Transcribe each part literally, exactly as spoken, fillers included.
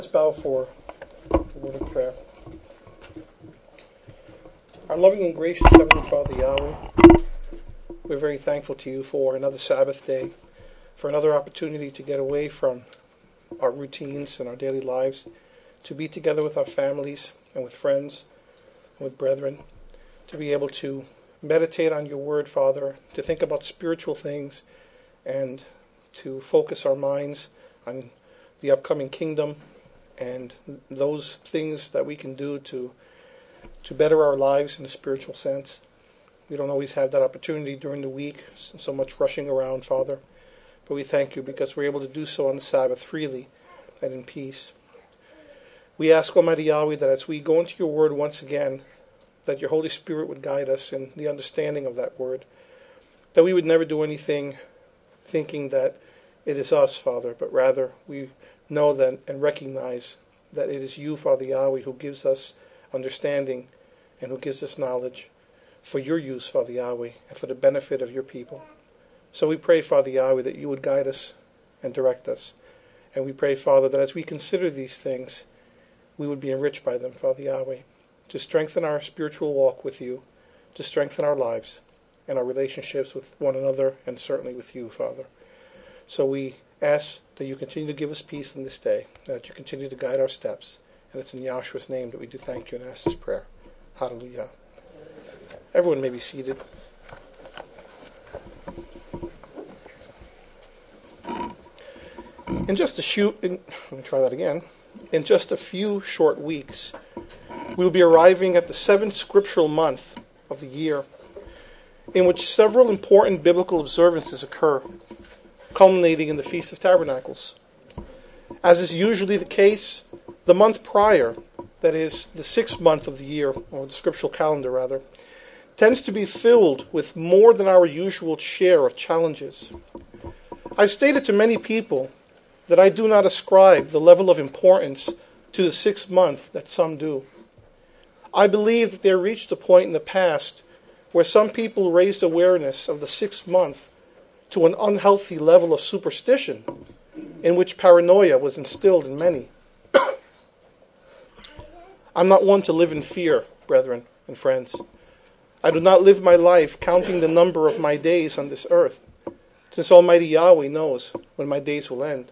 Let's bow for a word of prayer. Our loving and gracious Heavenly Father Yahweh, we're very thankful to you for another Sabbath day, for another opportunity to get away from our routines and our daily lives, to be together with our families and with friends and with brethren, to be able to meditate on your word, Father, to think about spiritual things, and to focus our minds on the upcoming kingdom and those things that we can do to to better our lives in a spiritual sense. We don't always have that opportunity during the week, so much rushing around, Father. But we thank you because we're able to do so on the Sabbath freely and in peace. We ask, Almighty Yahweh, that as we go into your word once again, that your Holy Spirit would guide us in the understanding of that word, that we would never do anything thinking that it is us, Father, but rather we know that and recognize that it is you, Father Yahweh, who gives us understanding and who gives us knowledge for your use, Father Yahweh, and for the benefit of your people. So we pray, Father Yahweh, that you would guide us and direct us. And we pray, Father, that as we consider these things, we would be enriched by them, Father Yahweh, to strengthen our spiritual walk with you, to strengthen our lives and our relationships with one another and certainly with you, Father. So we ask that you continue to give us peace in this day, and that you continue to guide our steps. And it's in Yahshua's name that we do thank you and ask this prayer. Hallelujah. Everyone may be seated. In just a few, in, let me try that again. In just a few short weeks, we will be arriving at the seventh scriptural month of the year, in which several important biblical observances occur, culminating in the Feast of Tabernacles. As is usually the case, the month prior, that is, the sixth month of the year, or the scriptural calendar rather, tends to be filled with more than our usual share of challenges. I've stated to many people that I do not ascribe the level of importance to the sixth month that some do. I believe that there reached a point in the past where some people raised awareness of the sixth month to an unhealthy level of superstition in which paranoia was instilled in many. I'm not one to live in fear, brethren and friends. I do not live my life counting the number of my days on this earth, since Almighty Yahweh knows when my days will end.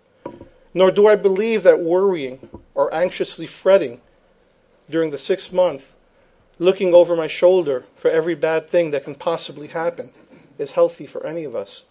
Nor do I believe that worrying or anxiously fretting during the sixth month, looking over my shoulder for every bad thing that can possibly happen, is healthy for any of us.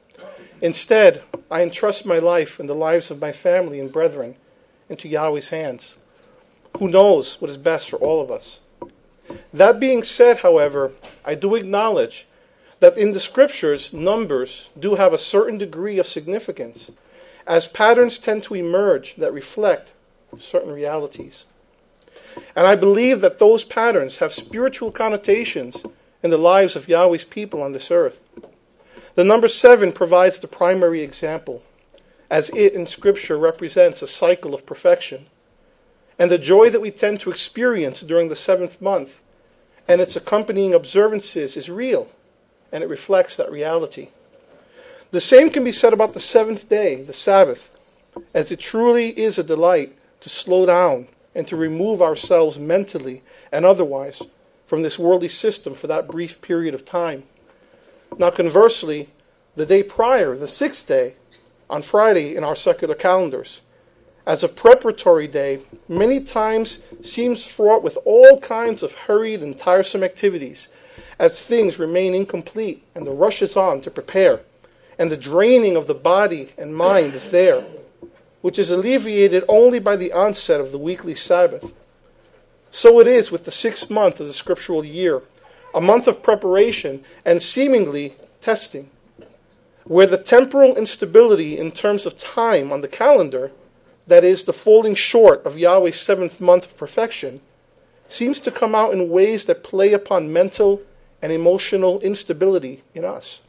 Instead, I entrust my life and the lives of my family and brethren into Yahweh's hands, who knows what is best for all of us. That being said, however, I do acknowledge that in the scriptures, numbers do have a certain degree of significance, as patterns tend to emerge that reflect certain realities. And I believe that those patterns have spiritual connotations in the lives of Yahweh's people on this earth. The number seven provides the primary example, as it in Scripture represents a cycle of perfection. And the joy that we tend to experience during the seventh month and its accompanying observances is real, and it reflects that reality. The same can be said about the seventh day, the Sabbath, as it truly is a delight to slow down and to remove ourselves mentally and otherwise from this worldly system for that brief period of time. Now conversely, the day prior, the sixth day, on Friday in our secular calendars, as a preparatory day, many times seems fraught with all kinds of hurried and tiresome activities, as things remain incomplete and the rush is on to prepare, and the draining of the body and mind is there, which is alleviated only by the onset of the weekly Sabbath. So it is with the sixth month of the scriptural year, a month of preparation and seemingly testing, where the temporal instability in terms of time on the calendar, that is, the falling short of Yahweh's seventh month of perfection, seems to come out in ways that play upon mental and emotional instability in us.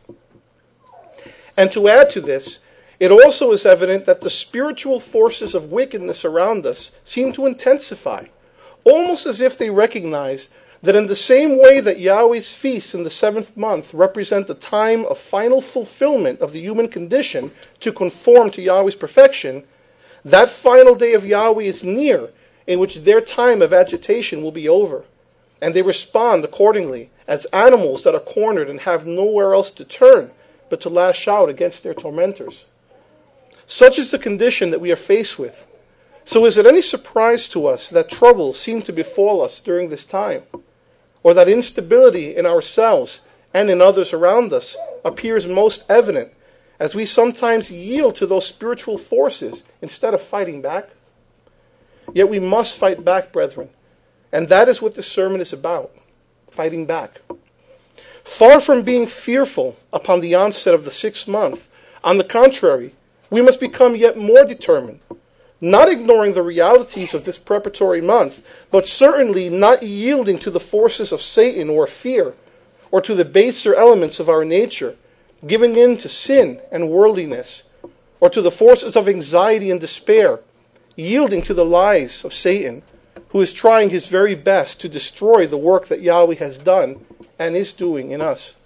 And to add to this, it also is evident that the spiritual forces of wickedness around us seem to intensify, almost as if they recognize that in the same way that Yahweh's feasts in the seventh month represent the time of final fulfillment of the human condition to conform to Yahweh's perfection, That final day of Yahweh is near, in which their time of agitation will be over, and they respond accordingly, as animals that are cornered and have nowhere else to turn but to lash out against their tormentors. Such is the condition that we are faced with. So is it any surprise to us that troubles seem to befall us during this time, or that instability in ourselves and in others around us appears most evident, as we sometimes yield to those spiritual forces instead of fighting back? Yet we must fight back, brethren, and that is what this sermon is about, fighting back. Far from being fearful upon the onset of the sixth month, on the contrary, we must become yet more determined, not ignoring the realities of this preparatory month, but certainly not yielding to the forces of Satan or fear, or to the baser elements of our nature, giving in to sin and worldliness, or to the forces of anxiety and despair, yielding to the lies of Satan, who is trying his very best to destroy the work that Yahweh has done and is doing in us.